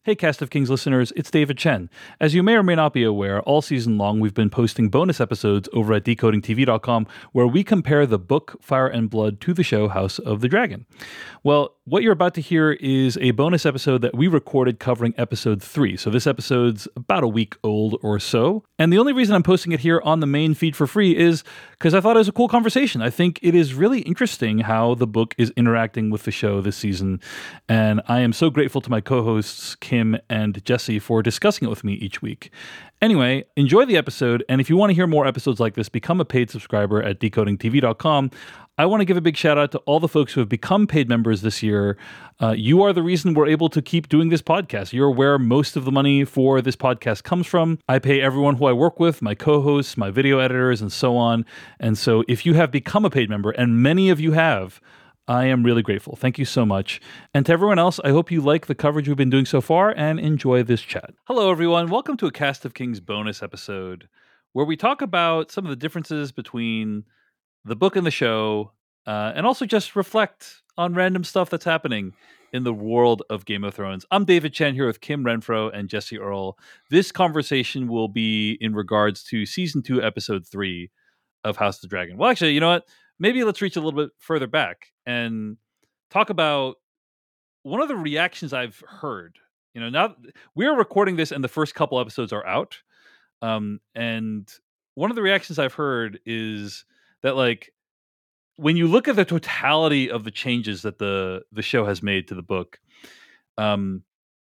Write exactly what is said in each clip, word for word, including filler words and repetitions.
Hey, Cast of Kings listeners, it's David Chen. As you may or may not be aware, all season long we've been posting bonus episodes over at decoding t v dot com where we compare the book Fire and Blood to the show House of the Dragon. Well, what you're about to hear is a bonus episode that we recorded covering episode three. So this episode's about a week old or so. And the only reason I'm posting it here on the main feed for free is because I thought it was a cool conversation. I think it is really interesting how the book is interacting with the show this season. And I am so grateful to my co-hosts, Kim and Jesse, for discussing it with me each week. Anyway, enjoy the episode, and if you want to hear more episodes like this, become a paid subscriber at decoding t v dot com. I want to give a big shout out to all the folks who have become paid members this year. Uh, you are the reason we're able to keep doing this podcast. You're where most of the money for this podcast comes from. I pay everyone who I work with, my co-hosts, my video editors, and so on. And so if you have become a paid member, and many of you have, I am really grateful. Thank you so much. And to everyone else, I hope you like the coverage we've been doing so far and enjoy this chat. Hello, everyone. Welcome to a Cast of Kings bonus episode where we talk about some of the differences between the book and the show, uh, and also just reflect on random stuff that's happening in the world of Game of Thrones. I'm David Chen here with Kim Renfro and Jesse Earl. This conversation will be in regards to season two, episode three of House of the Dragon. Well, actually, you know what? Maybe let's reach a little bit further back and talk about one of the reactions I've heard. You know, now we're recording this and the first couple episodes are out. Um, and one of the reactions I've heard is that, like, when you look at the totality of the changes that the, the show has made to the book, um,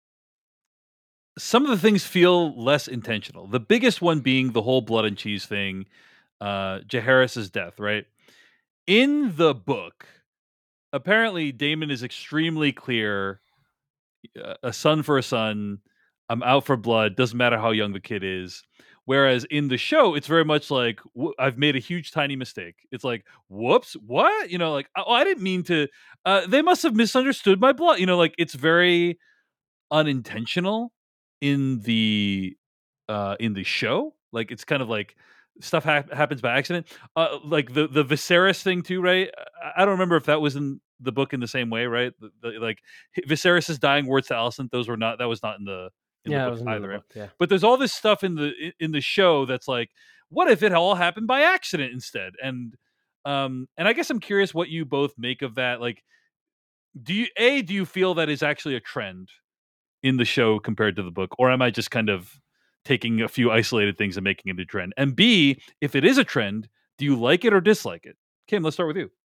some of the things feel less intentional. The biggest one being the whole blood and cheese thing, uh, Jaehaerys' death, right? In the book, apparently Daemon is extremely clear. Uh, a son for a son. I'm out for blood. Doesn't matter how young the kid is. Whereas in the show, it's very much like, w- I've made a huge, tiny mistake. It's like, whoops, what? You know, like, oh, I didn't mean to. Uh, they must have misunderstood my blood. You know, like, it's very unintentional in the uh, in the show. Like, it's kind of like stuff ha- happens by accident. Uh, like the the Viserys thing too, right? I, I don't remember if that was in the book in the same way, right? The, the, like Viserys' dying words to Alicent, those were not. That was not in the in yeah, the it book was in either. the Right? book, yeah. But there's all this stuff in the in the show that's like, what if it all happened by accident instead? And um and I guess I'm curious what you both make of that. Like, do you a do you feel that is actually a trend in the show compared to the book, or am I just kind of taking a few isolated things and making it a trend? And B, if it is a trend, do you like it or dislike it? Kim, let's start with you.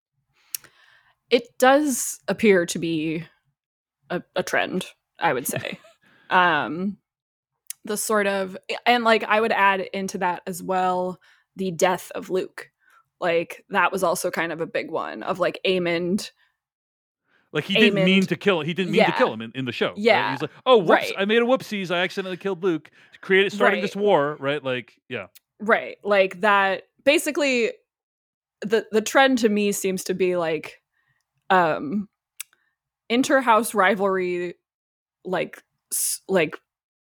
It does appear to be a, a trend, I would say. um, the sort of, and like I would add into that as well, the death of Luke. Like that was also kind of a big one of like Aemond. Like he didn't Aemond, mean to kill. He didn't mean yeah. to kill him in, in the show. Yeah, right? He's like, oh, whoops! right. I made a whoopsies. I accidentally killed Luke. Created, starting Right. this war, right? Like, yeah, right. Like that. Basically, the the trend to me seems to be like, um, inter-house rivalry, like s- like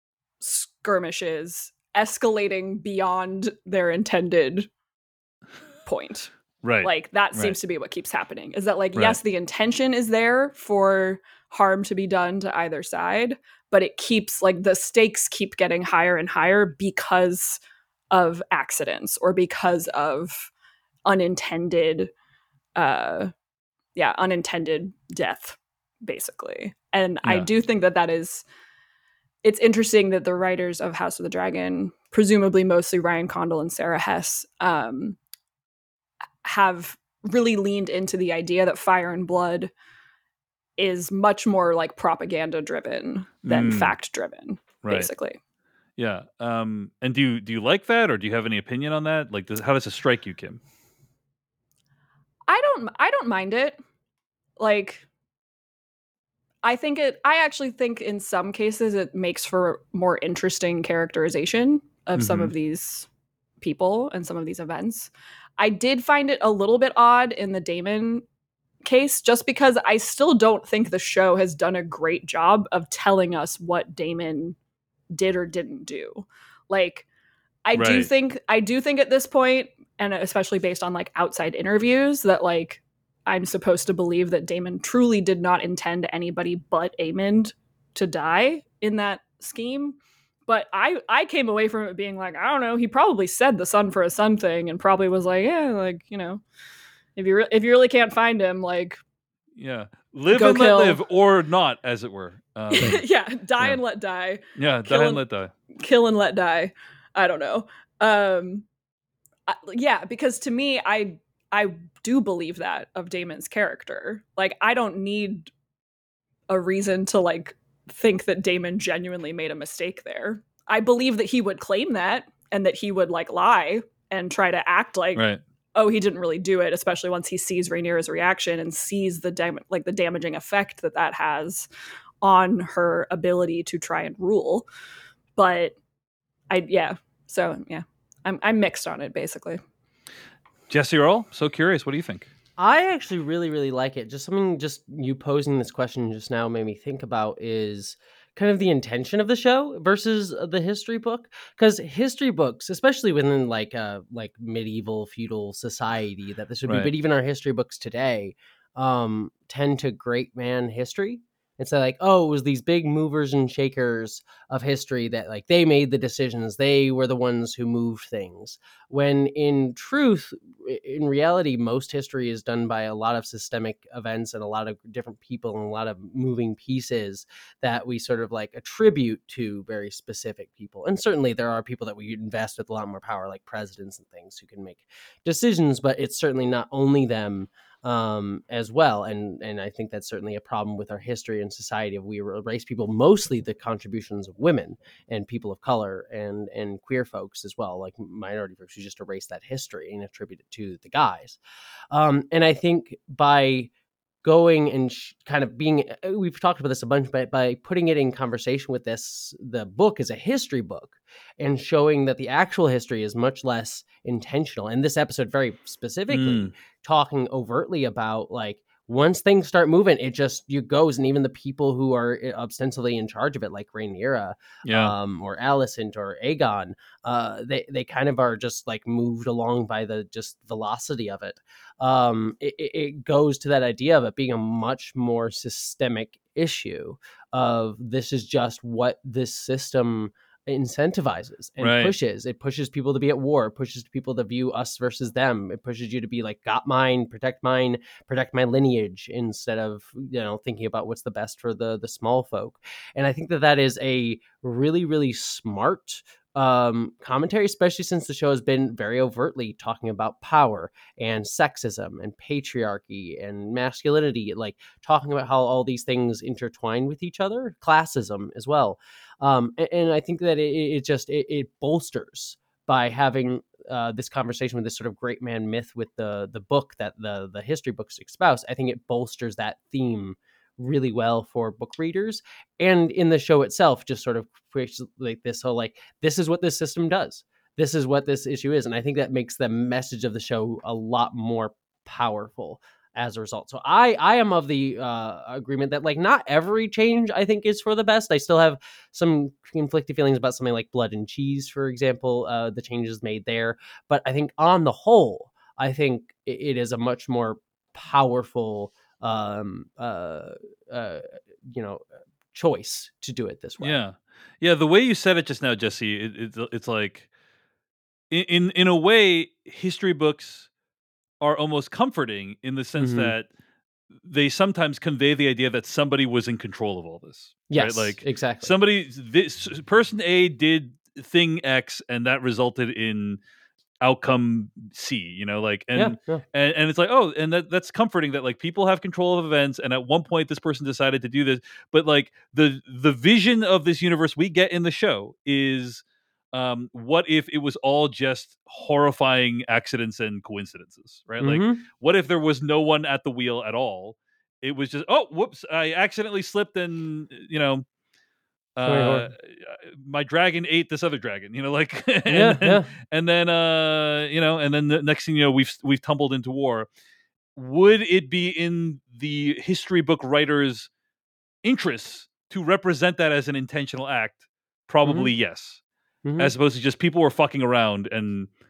skirmishes escalating beyond their intended point. right. Like that right. seems to be what keeps happening. Is that like, Right. yes, the intention is there for harm to be done to either side, but it keeps like the stakes keep getting higher and higher because of accidents or because of unintended uh yeah, unintended death, basically. And I Yeah. do think that that is, it's interesting that the writers of House of the Dragon, presumably mostly Ryan Condal and Sarah Hess, um, have really leaned into the idea that Fire and Blood is much more like propaganda driven than Mm. fact driven, Right. basically. Yeah. Um. And do you do you like that, or do you have any opinion on that? Like, does, how does it strike you, Kim? I don't I don't mind it. Like I think it I actually think in some cases it makes for more interesting characterization of some Mhm. of these people and some of these events. I did find it a little bit odd in the Daemon case just because I still don't think the show has done a great job of telling us what Daemon did or didn't do. Like I do Right. think I do think at this point, and especially based on like outside interviews, that like I'm supposed to believe that Daemon truly did not intend anybody but Aemond to die in that scheme. But I, I came away from it being like, I don't know, he probably said the sun for a sun thing and probably was like, yeah, like, you know, if you, re- if you really can't find him, like, yeah, live go and kill. let live, or not, as it were. Um, yeah, die yeah. and let die. Yeah, Kill die and, and let die. Kill and let die. I don't know. Um, I, yeah, because to me, I I do believe that of Damon's character. Like, I don't need a reason to like think that Damon genuinely made a mistake there. I believe that he would claim that and that he would like lie and try to act like, right. oh, he didn't really do it, especially once he sees Rhaenyra's reaction and sees the dam- like the damaging effect that that has on her ability to try and rule. But I, yeah, so yeah, I'm I'm mixed on it basically. Jesse Earl, so curious, what do you think? I actually really, really like it. Just something, just you posing this question just now made me think about is kind of the intention of the show versus the history book. Because history books, especially within like a like medieval feudal society, that this would Right. be, but even our history books today um, tend to great man history. It's like, oh, it was these big movers and shakers of history that like they made the decisions. They were the ones who moved things. When in truth, in reality, most history is done by a lot of systemic events and a lot of different people and a lot of moving pieces that we sort of like attribute to very specific people. And certainly there are people that we invest with a lot more power, like presidents and things, who can make decisions, but it's certainly not only them um as well, and and I think that's certainly a problem with our history and society. If we erase people, mostly the contributions of women and people of color and and queer folks as well, like minority folks, who just erase that history and attribute it to the guys. Um and I think by going and sh- kind of being, we've talked about this a bunch, but by putting it in conversation with this, the book is a history book, and showing that the actual history is much less intentional. And this episode very specifically Mm. talking overtly about like, once things start moving, it just you goes, and even the people who are ostensibly in charge of it, like Rhaenyra, Yeah. um, or Alicent or Aegon, uh, they they kind of are just like moved along by the just velocity of it. Um, it, it goes to that idea of it being a much more systemic issue of this is just what this system incentivizes and Right. pushes. It pushes people to be at war. It pushes people to view us versus them. It pushes you to be like, got mine, protect mine, protect my lineage, instead of, you know, thinking about what's the best for the the small folk. And I think that that is a really, really smart um commentary, especially since the show has been very overtly talking about power and sexism and patriarchy and masculinity, like talking about how all these things intertwine with each other, classism as well. Um, and, and I think that it, it just it, it bolsters by having uh, this conversation with this sort of great man myth with the the book that the the history books espouse. I think it bolsters that theme really well for book readers, and in the show itself just sort of creates like this whole like, this is what this system does, this is what this issue is. And I think that makes the message of the show a lot more powerful as a result. So I I am of the uh, agreement that like not every change I think is for the best. I still have some conflicted feelings about something like Blood and Cheese, for example, uh, the changes made there. But I think on the whole, I think it, it is a much more powerful um uh uh you know choice to do it this way. Yeah. Yeah, the way you said it just now, Jesse, it, it's it's like in, in in a way, history books are almost comforting in the sense Mhm. that they sometimes convey the idea that somebody was in control of all this. Yes, right? Like exactly. somebody, this person A did thing X, and that resulted in outcome C. You know, like and yeah, yeah. and and it's like, oh, and that that's comforting that like people have control of events, and at one point this person decided to do this, but like the the vision of this universe we get in the show is. Um, what if it was all just horrifying accidents and coincidences, right? Like, Mhm. what if there was no one at the wheel at all? It was just, oh, whoops, I accidentally slipped, and you know, uh, my dragon ate this other dragon. You know, like, and Yeah, then, yeah. and then, uh, you know, and then the next thing you know, we've we've tumbled into war. Would it be in the history book writer's interests to represent that as an intentional act? Probably Mhm. yes. Mhm. As opposed to just people were fucking around and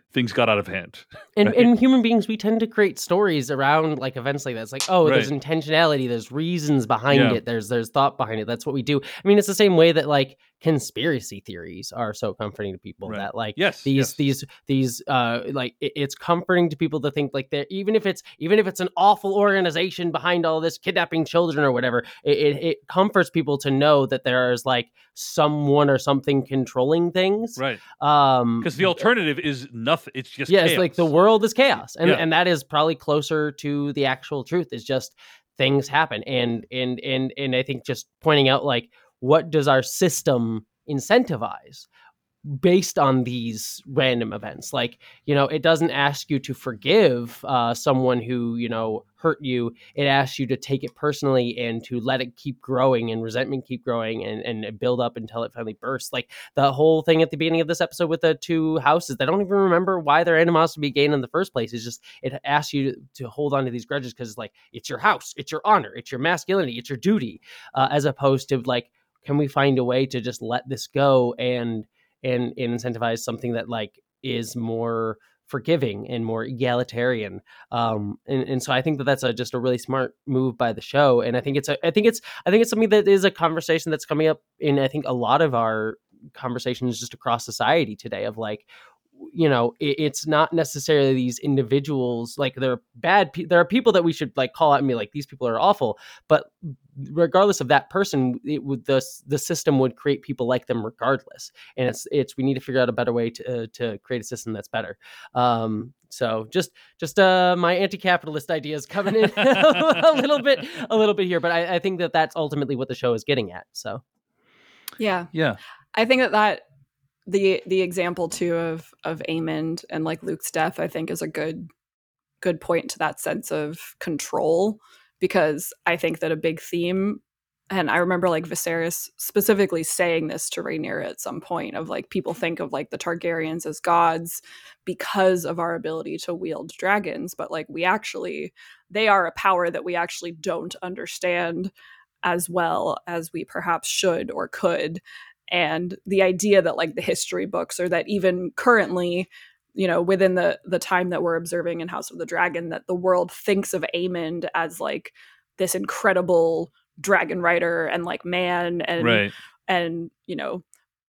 things got out of hand. And, right? and human beings, we tend to create stories around like events like that. It's like, oh, Right. there's intentionality, there's reasons behind Yeah. it, there's there's thought behind it. That's what we do. I mean, it's the same way that like conspiracy theories are so comforting to people. Right. That like Yes, these yes. these these uh like it- it's comforting to people to think like they're even if it's even if it's an awful organization behind all this kidnapping children or whatever, it, it, it comforts people to know that there's like someone or something controlling things. Right. Um, Because the alternative is nothing. It's just yeah, chaos. it's like the world is chaos, and Yeah. and that is probably closer to the actual truth. Is just things happen, and and and and I think just pointing out like what does our system incentivize based on these random events. Like, you know, it doesn't ask you to forgive uh, someone who, you know, hurt you. It asks you to take it personally and to let it keep growing and resentment keep growing and, and build up until it finally bursts. Like the whole thing at the beginning of this episode with the two houses, they don't even remember why their animosity began in the first place. It's just, it asks you to, to hold on to these grudges because it's like, it's your house, it's your honor, it's your masculinity, it's your duty, uh, as opposed to like, can we find a way to just let this go and and, and incentivize something that like is more forgiving and more egalitarian. Um, and, and so I think that that's a, just a really smart move by the show. And I think it's a, I think it's, I think it's something that is a conversation that's coming up in, I think a lot of our conversations just across society today of like, you know, it, it's not necessarily these individuals, like they're bad. Pe- there are people that we should like call out and be like, these people are awful, but regardless of that person, it would, the, the system would create people like them regardless. And it's, it's, we need to figure out a better way to, uh, to create a system that's better. Um, so just, just, uh, my anti-capitalist ideas coming in a little bit, a little bit here, but I, I think that that's ultimately what the show is getting at. So. Yeah. Yeah. I think that that, the the example too of of Aemond and like Luke's death, I think is a good good point to that sense of control, because I think that a big theme, and I remember like Viserys specifically saying this to Rhaenyra at some point, of like people think of like the Targaryens as gods because of our ability to wield dragons, but like we actually, they are a power that we actually don't understand as well as we perhaps should or could. And the idea that like the history books, or that even currently, you know, within the the time that we're observing in House of the Dragon, that the world thinks of Aemond as like this incredible dragon rider and like man and Right. and you know,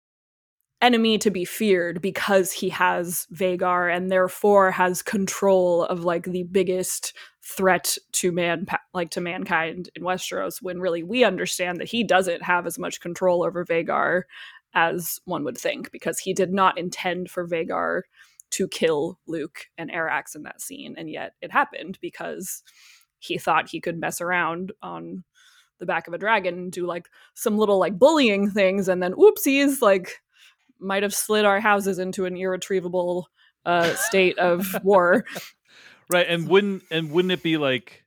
enemy to be feared because he has Vhagar and therefore has control of like the biggest threat to man like to mankind in Westeros, when really we understand that he doesn't have as much control over Vhagar as one would think, because he did not intend for Vhagar to kill Luke and Arax in that scene, and yet it happened because he thought he could mess around on the back of a dragon and do like some little like bullying things, and then oopsies, like might have slid our houses into an irretrievable uh, state of war. Right. And wouldn't and wouldn't it be like,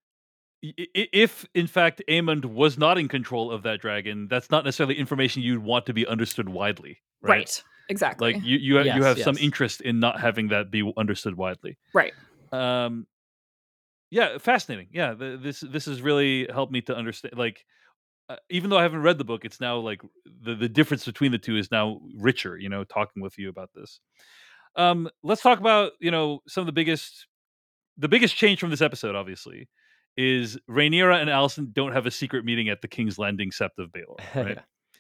i- i- if in fact Aemond was not in control of that dragon, that's not necessarily information you'd want to be understood widely, right? Right. Exactly. Like you you, Yes, you have some yes. interest in not having that be understood widely. right. Um, yeah, fascinating. Yeah, the, this this has really helped me to understand. Like, uh, even though I haven't read the book, it's now like the the difference between the two is now richer. You know, talking with you about this. Um, let's talk about, you know, some of the biggest the biggest change from this episode. Obviously, is Rhaenyra and Alicent don't have a secret meeting at the King's Landing Sept of Baelor, right?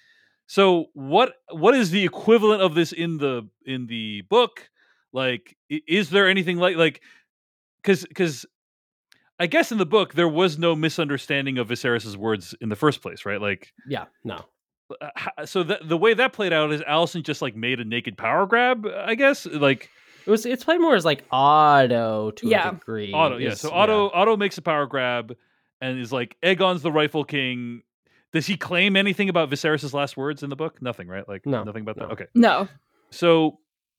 So what what is the equivalent of this in the in the book? Like, i- is there anything like like because because I guess in the book there was no misunderstanding of Viserys's words in the first place, right? Like, Yeah, no. uh, h- so that the way that played out is Alicent just like made a naked power grab, I guess. Like It was, it's played more as like Otto to Yeah. a degree. Otto, yeah. Is- So Otto Otto makes a power grab and is like, Aegon's the rightful king. Does he claim anything about Viserys's last words in the book? Nothing, right? Like No, nothing about no. that. Okay. No. So,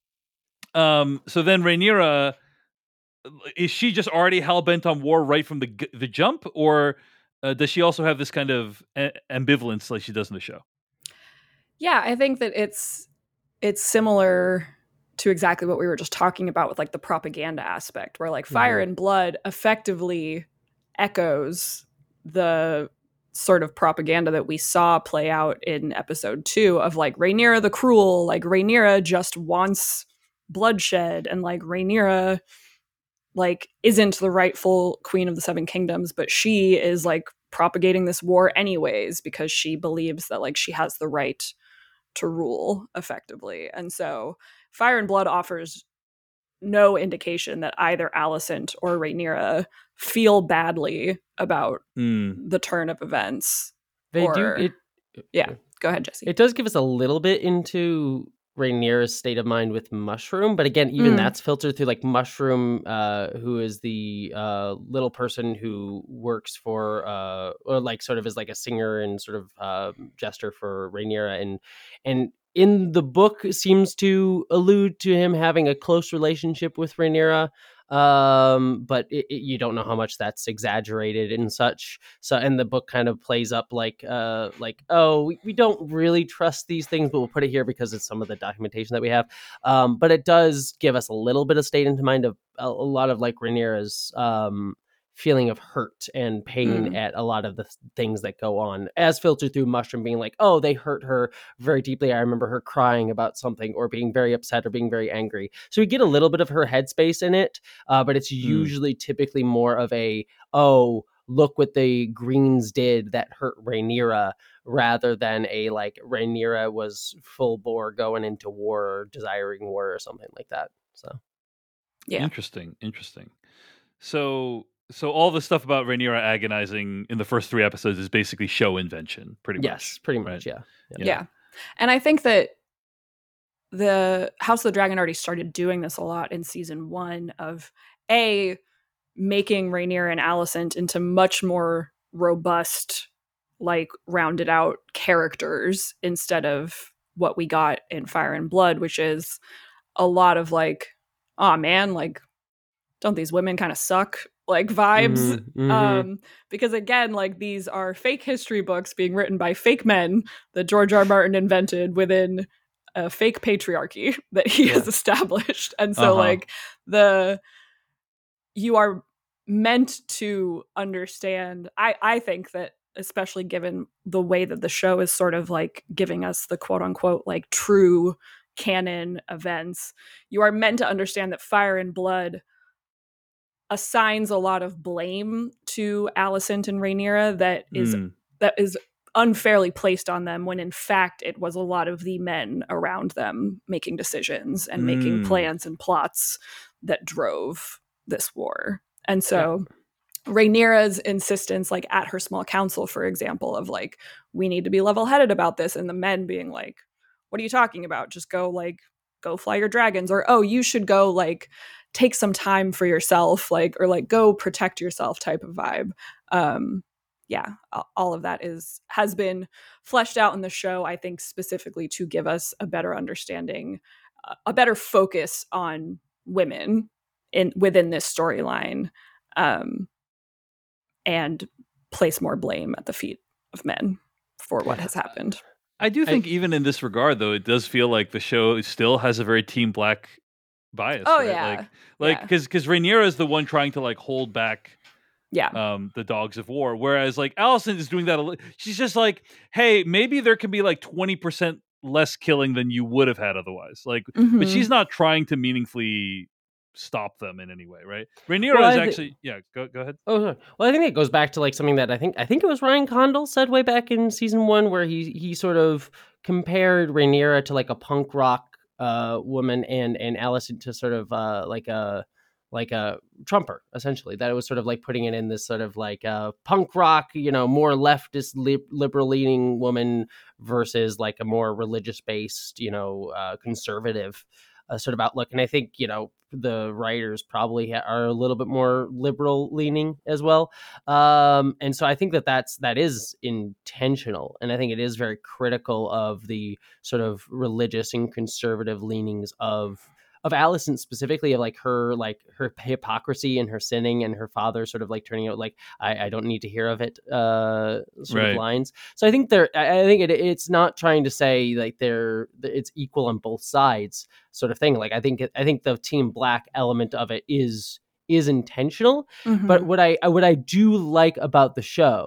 um, so then Rhaenyra, is she just already hell bent on war right from the g- the jump, or uh, does she also have this kind of a- ambivalence like she does in the show? Yeah, I think that it's it's similar to exactly what we were just talking about with like the propaganda aspect, where like Fire Mhm. and Blood effectively echoes the sort of propaganda that we saw play out in episode two of like Rhaenyra the Cruel. Like Rhaenyra just wants bloodshed, and like Rhaenyra like isn't the rightful queen of the Seven Kingdoms, but she is like propagating this war anyways because she believes that like she has the right to rule effectively. And so Fire and Blood offers no indication that either Alicent or Rhaenyra feel badly about mm. the turn of events. They or, do it. Yeah, go ahead, Jesse. It does give us a little bit into Rhaenyra's state of mind with Mushroom, but again, even Mm. that's filtered through like Mushroom, uh, who is the uh, little person who works for, uh, or like sort of is like a singer and sort of uh, jester for Rhaenyra, and and in the book seems to allude to him having a close relationship with Rhaenyra. Um, but it, it, you don't know how much that's exaggerated and such. So, and the book kind of plays up like, uh, like, oh, we, we don't really trust these things, but we'll put it here because it's some of the documentation that we have. Um, but it does give us a little bit of state into mind of a, a lot of like Rhaenyra's, um, feeling of hurt and pain Mm. at a lot of the things that go on, as filtered through Mushroom being like, oh, they hurt her very deeply. I remember her crying about something or being very upset or being very angry. So we get a little bit of her headspace in it, uh, but it's usually mm. typically more of a, oh, look what the Greens did that hurt Rhaenyra, rather than a like Rhaenyra was full bore going into war or desiring war or something like that. So yeah, interesting, interesting. So So all the stuff about Rhaenyra agonizing in the first three episodes is basically show invention, pretty much. Yes, pretty much, right? yeah. yeah. Yeah. And I think that the House of the Dragon already started doing this a lot in season one of A, making Rhaenyra and Alicent into much more robust, like rounded out characters instead of what we got in Fire and Blood, which is a lot of like, oh man, like, don't these women kind of suck? Like vibes. Mm-hmm. Um, because again, like these are fake history books being written by fake men that George R. R. Martin invented within a fake patriarchy that he yeah. has established. And so uh-huh. like the, you are meant to understand, I, I think that especially given the way that the show is sort of like giving us the quote unquote, like true canon events, you are meant to understand that Fire and Blood assigns a lot of blame to Alicent and Rhaenyra that is mm. that is unfairly placed on them, when in fact it was a lot of the men around them making decisions and mm. making plans and plots that drove this war. And so yeah. Rhaenyra's insistence, like at her small council, for example, of like, we need to be level-headed about this, and the men being like, what are you talking about? Just go like go fly your dragons, or oh, you should go like take some time for yourself, like, or like go protect yourself type of vibe. Um, yeah, all of that is has been fleshed out in the show, I think, specifically to give us a better understanding, uh, a better focus on women in within this storyline, um, and place more blame at the feet of men for what has happened. I do think I, even in this regard, though, it does feel like the show still has a very Team Black bias. Oh right? yeah, like like because yeah. because Rhaenyra is the one trying to like hold back, yeah, um, the Dogs of War, whereas like Alicent is doing that. A li- she's just like, hey, maybe there can be like twenty percent less killing than you would have had otherwise. Like, mm-hmm. but she's not trying to meaningfully stop them in any way, right? Rhaenyra well, is th- actually, yeah. Go go ahead. Oh, sorry. Well, I think it goes back to like something that I think I think it was Ryan Condal said way back in season one, where he he sort of compared Rhaenyra to like a punk rock uh woman and and Alicent to sort of uh like a like a Trumper, essentially. That it was sort of like putting it in this sort of like uh punk rock, you know, more leftist li- liberal leaning woman versus like a more religious based, you know, uh conservative uh, sort of outlook. And I think, you know, the writers probably ha- are a little bit more liberal leaning as well. Um, and so I think that that's, that is intentional. And I think it is very critical of the sort of religious and conservative leanings of, of Alicent specifically, of like her, like her hypocrisy and her sinning and her father sort of like turning out like, I, I don't need to hear of it, uh, sort right. of lines. So I think there, I think it, it's not trying to say like they're, it's equal on both sides sort of thing. Like, I think, I think the Team Black element of it is, is intentional, mm-hmm. but what I, what I do like about the show,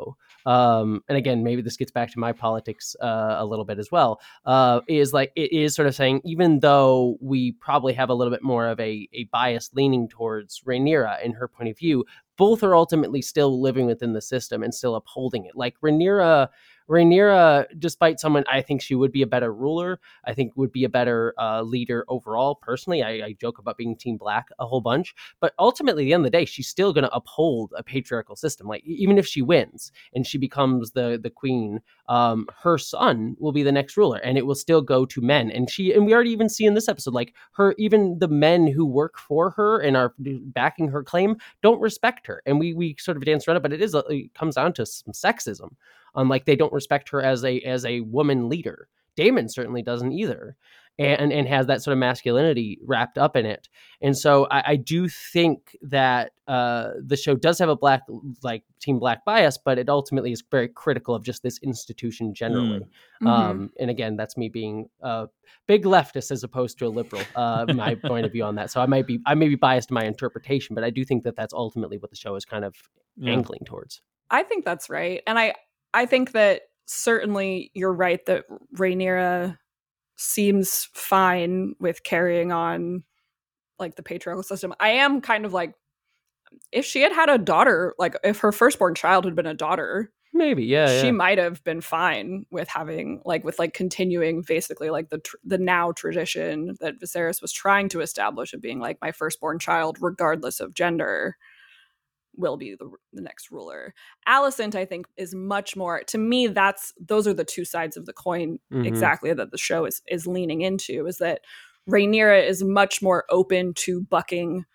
um, and again, maybe this gets back to my politics uh, a little bit as well, uh, is like it is sort of saying, even though we probably have a little bit more of a, a bias leaning towards Rhaenyra in her point of view, both are ultimately still living within the system and still upholding it. Like Rhaenyra, Rhaenyra, despite someone, I think she would be a better ruler. I think would be a better uh, leader overall. Personally, I, I joke about being Team Black a whole bunch, but ultimately, at the end of the day, she's still going to uphold a patriarchal system. Like even if she wins and she becomes the the queen, um, her son will be the next ruler, and it will still go to men. And she, and we already even see in this episode, like her, even the men who work for her and are backing her claim don't respect her. And we we sort of dance around it, but it is it comes down to some sexism. Um, like they don't respect her as a as a woman leader. Daemon certainly doesn't either, and and has that sort of masculinity wrapped up in it. And so I, I do think that uh, the show does have a black like Team Black bias, but it ultimately is very critical of just this institution generally. Mm-hmm. Um, and again, that's me being a big leftist as opposed to a liberal. Uh, my point of view on that. So I might be I may be biased in my interpretation, but I do think that that's ultimately what the show is kind of yeah. angling towards. I think that's right, and I. I think that certainly you're right that Rhaenyra seems fine with carrying on like the patriarchal system. I am kind of like, if she had had a daughter, like if her firstborn child had been a daughter, maybe, yeah, she yeah. might have been fine with having like with like continuing basically like the tr- the now tradition that Viserys was trying to establish of being like my firstborn child, regardless of gender, will be the, the next ruler. Alicent, I think, is much more, to me, that's those are the two sides of the coin mm-hmm. exactly that the show is is leaning into, is that Rhaenyra is much more open to bucking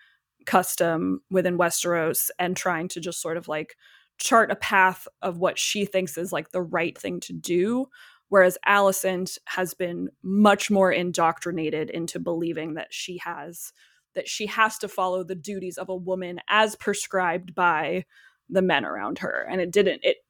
custom within Westeros and trying to just sort of like chart a path of what she thinks is like the right thing to do, whereas Alicent has been much more indoctrinated into believing that she has that she has to follow the duties of a woman as prescribed by the men around her. And it didn't, it,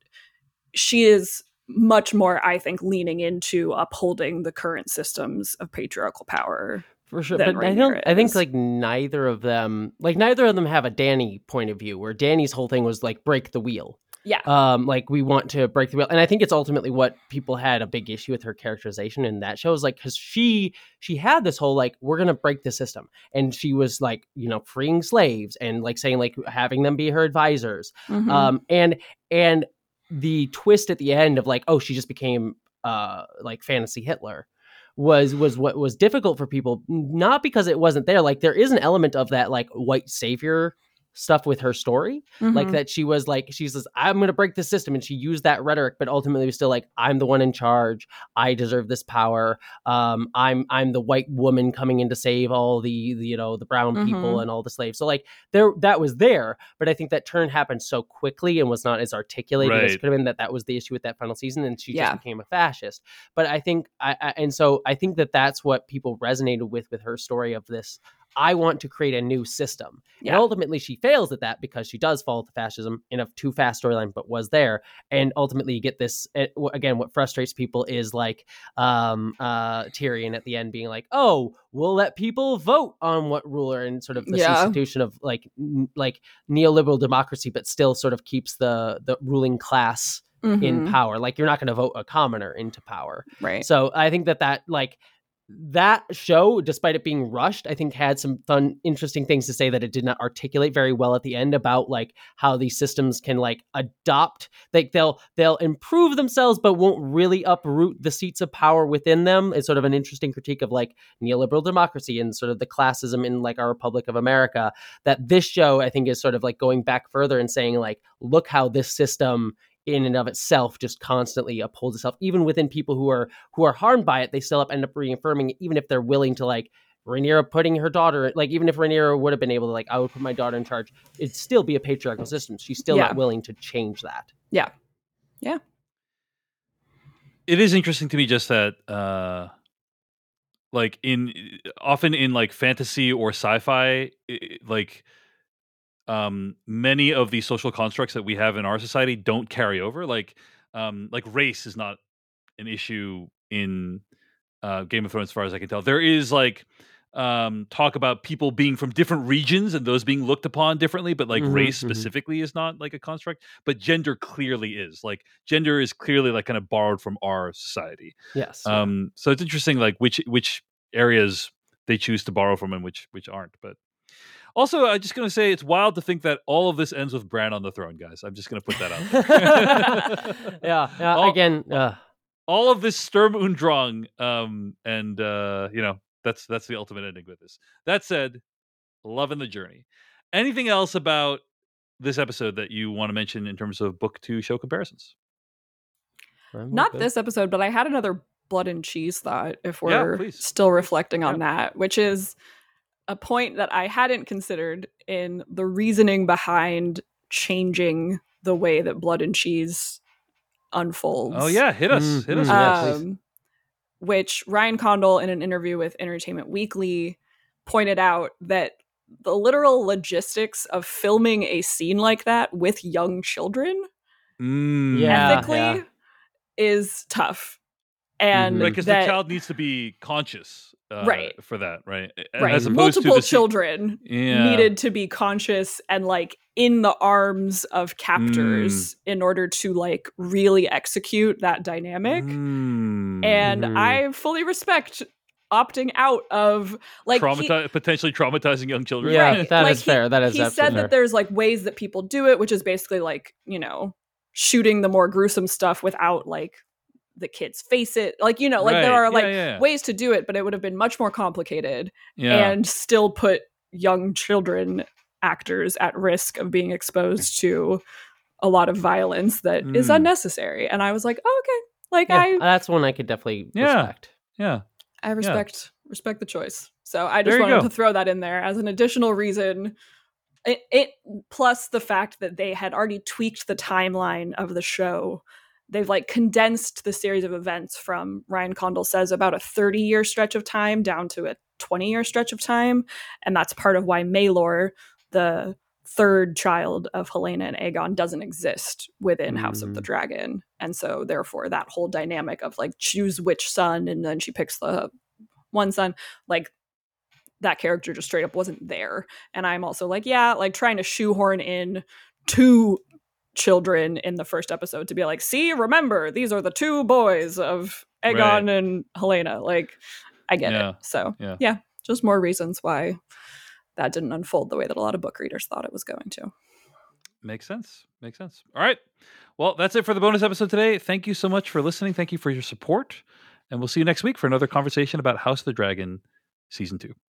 she is much more, I think, leaning into upholding the current systems of patriarchal power. For sure. But I don't, I think like neither of them, like neither of them have a Dany point of view, where Dany's whole thing was like, break the wheel. Yeah. Um, like we want to break the wheel. And I think it's ultimately what people had a big issue with her characterization in that show, is like, cause she, she had this whole, like, we're going to break the system. And she was like, you know, freeing slaves and like saying like having them be her advisors. Mm-hmm. Um, and, and the twist at the end of like, oh, she just became uh like fantasy Hitler was, was what was difficult for people, not because it wasn't there. Like there is an element of that, like white savior stuff with her story, mm-hmm. like that she was like, she says, I'm going to break the system. And she used that rhetoric, but ultimately was still like, I'm the one in charge. I deserve this power. Um, I'm, I'm the white woman coming in to save all the, the you know, the brown mm-hmm. people and all the slaves. So like there, that was there, but I think that turn happened so quickly and was not as articulated right. as could have been, that that was the issue with that final season. And she yeah. just became a fascist. But I think, I, I, and so I think that that's what people resonated with, with her story of this, I want to create a new system. Yeah. And ultimately she fails at that because she does fall to fascism in a too fast storyline, but was there. And ultimately you get this, again, what frustrates people is like um, uh, Tyrion at the end being like, oh, we'll let people vote on what ruler, and sort of this yeah. institution of like, n- like neoliberal democracy, but still sort of keeps the, the ruling class mm-hmm. in power. Like you're not going to vote a commoner into power. Right. So I think that that like, that show, despite it being rushed, I think had some fun, interesting things to say that it did not articulate very well at the end about like how these systems can like adopt, like they'll they'll improve themselves, but won't really uproot the seats of power within them. It's sort of an interesting critique of like neoliberal democracy and sort of the classism in like our Republic of America. That this show, I think, is sort of like going back further and saying like, look how this system in and of itself just constantly upholds itself, even within people who are who are harmed by it. They still end up reaffirming it, even if they're willing to like Rhaenyra putting her daughter, like even if Rhaenyra would have been able to like, I would put my daughter in charge, it'd still be a patriarchal system. She's still yeah. not willing to change that. Yeah. Yeah. It is interesting to me just that uh like in often in like fantasy or sci-fi, it, like Um, many of the social constructs that we have in our society don't carry over. Like, um, like race is not an issue in uh, Game of Thrones, as far as I can tell. There is like um, talk about people being from different regions and those being looked upon differently, but like Mhm, race mhm. specifically is not like a construct. But gender clearly is. Like gender is clearly like kind of borrowed from our society. Yes. yeah. Um, so it's interesting, like which which areas they choose to borrow from and which which aren't. But also, I'm just gonna say it's wild to think that all of this ends with Bran on the throne, guys. I'm just gonna put that out there. yeah. Yeah. All- Again. Uh, all of this Sturm und Drang, um, and uh, you know that's that's the ultimate ending with this. That said, loving the journey. Anything else about this episode that you want to mention in terms of book to show comparisons? I'm Not good. this episode, but I had another blood and cheese thought, if Yeah, we're please. still reflecting on Yeah. that, which is a point that I hadn't considered in the reasoning behind changing the way that blood and cheese unfolds. Oh yeah, hit us, Mm, hit us. mm, yeah, please. um, which Ryan Condal, in an interview with Entertainment Weekly, pointed out that the literal logistics of filming a scene like that with young children Mm. Yeah, ethically yeah. is tough. And Mhm. Right, because that, the child needs to be conscious, uh, Right. for that, right? A- right, As opposed multiple to the se- children yeah. needed to be conscious and like in the arms of captors in order to like really execute that dynamic. Mm. And Mhm. I fully respect opting out of like he- Traumati- potentially traumatizing young children. Yeah, Right. that like is he- fair. That is he absolutely said fair. that there's like ways that people do it, which is basically like, you know, shooting the more gruesome stuff without like the kids face it. Like, you know, like there Right. are like Yeah, yeah. ways to do it, but it would have been much more complicated Yeah. and still put young children actors at risk of being exposed to a lot of violence that is Mm. unnecessary. And I was like, oh, okay. Like Yeah, I that's one I could definitely Yeah. respect. yeah. I respect respect the choice. So I just There you wanted go. to throw that in there as an additional reason. It, it plus the fact that they had already tweaked the timeline of the show. They've like condensed the series of events from, Ryan Condal says, about a thirty year stretch of time down to a twenty year stretch of time. And that's part of why Maelor, the third child of Helena and Aegon, doesn't exist within House of the Mm. Dragon. And so therefore that whole dynamic of like choose which son and then she picks the one son, like that character just straight up wasn't there. And I'm also like, yeah, like trying to shoehorn in two children in the first episode to be like, see, remember, these are the two boys of Aegon Right. and Helena. Like, I get Yeah. it. So Yeah. yeah, just more reasons why that didn't unfold the way that a lot of book readers thought it was going to. Makes sense. Makes sense. All right. Well, that's it for the bonus episode today. Thank you so much for listening. Thank you for your support. And we'll see you next week for another conversation about House of the Dragon Season two.